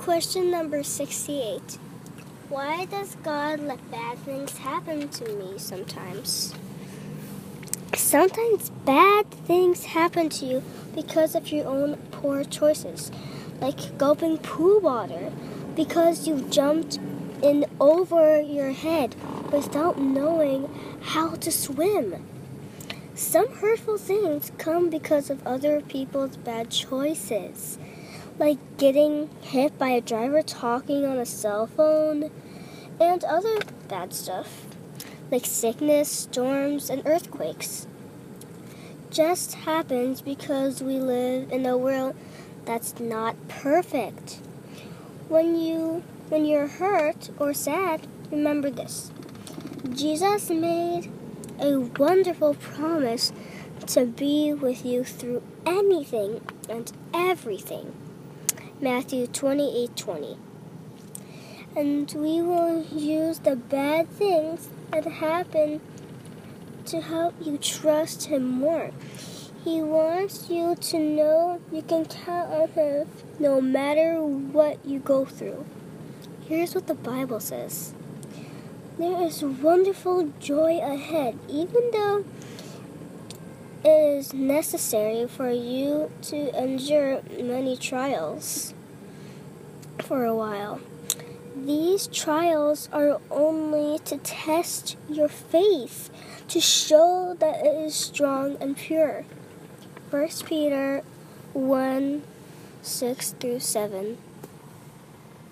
Question number 68. Why does God let bad things happen to me sometimes? Sometimes bad things happen to you because of your own poor choices, like gulping poo water because you jumped in over your head without knowing how to swim. Some hurtful things come because of other people's bad choices, like getting hit by a driver talking on a cell phone, and other bad stuff, like sickness, storms, and earthquakes. Just happens because we live in a world that's not perfect. When you're hurt or sad, remember this. Jesus made a wonderful promise to be with you through anything and everything. Matthew 28:20. And we will use the bad things that happen to help you trust Him more. He wants you to know you can count on Him no matter what you go through. Here's what the Bible says. There is wonderful joy ahead, even though it is necessary for you to endure many trials for a while. These trials are only to test your faith, to show that it is strong and pure. 1 Peter 1:6-7.